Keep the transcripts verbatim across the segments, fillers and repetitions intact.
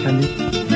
میکندیم.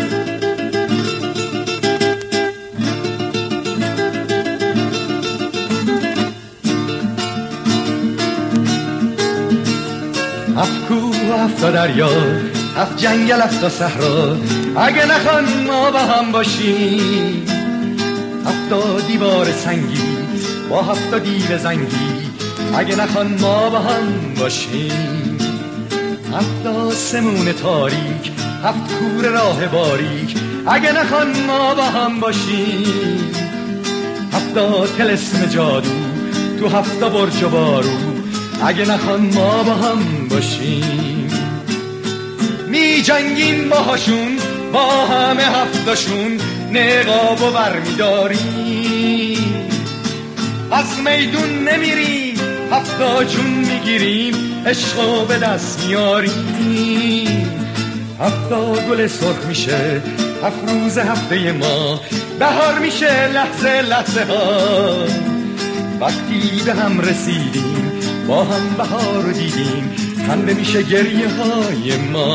هفت کوه هفت دریا، هفت جنگل هفت صحرا، اگه نخوان ما با هم باشیم. هفت دیوار سنگی با هفت دیو زنگی، اگه نخوان ما با هم باشیم. هفت آسمون تاریک، هفت کور راه باریک، اگه نخوان ما با هم باشیم. هفت طلسم جادو تو هفت برج و بارو، اگه نخوان ما با هم باشیم. می جنگیم باهاشون با همه هفتاشون، نقاب و برمی داریم. از میدون نمیریم هفتا جون میگیریم، عشقو به دست میاریم. هفتا گل سرخ میشه هفت روز هفته ما، بهار میشه لحظه لحظه ها. وقتی به هم رسیدیم با هم بهار رو دیدیم، خنده میشه گریه های ما.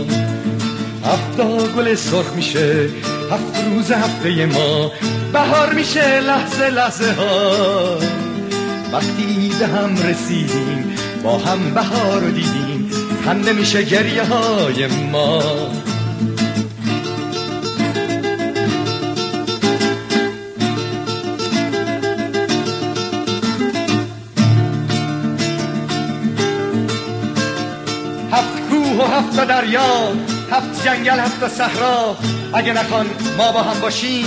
هفتا گل سرخ میشه هفت روز هفته ما، بهار میشه لحظه لحظه ها. وقتی به هم رسیدیم با هم بهار رو دیدیم، خنده میشه گریه های ما. هفت کوه و هفت دریا، هفت جنگل هفت صحرا، اگه نخوان ما با هم باشیم.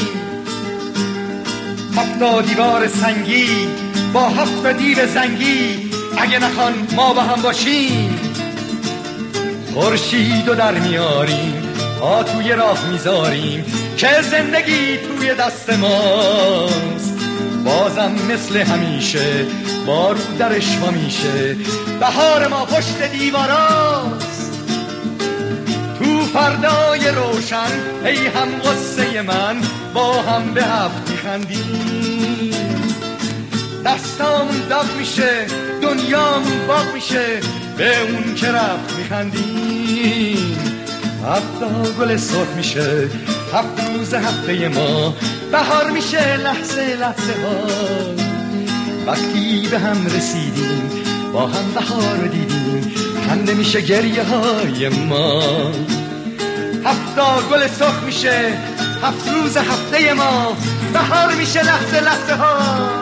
هفت دیوار سنگی با هفت دیو زنگی، اگه نخوان ما با هم باشیم. خورشید و در میاریم ها توی راه میذاریم، که زندگی توی دست ماست. بازم مثل همیشه بارو درش ها میشه، بهار ما پشت دیواراست. تو فردای روشن ای هم غصه من، با هم به هفت میخندیم. دستامون داغ میشه دنیامون باغ میشه، به اون که رفت میخندیم. هفتا گل سرخ میشه هفت روز هفته ما، بهار میشه لحظه لحظه ها. وقتی به هم رسیدیم با هم بهار رو دیدیم، خنده میشه گریه های ما. هفتا گل سرخ میشه هفت روز هفته ما، بهار میشه لحظه لحظه ها.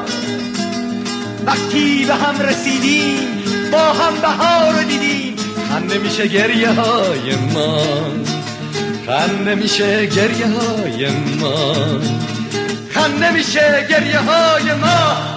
وقتی به هم رسیدیم با هم بهار رو دیدیم، خنده میشه گریه های ما. خنده میشه گریه های ما. خنده میشه گریه های ما.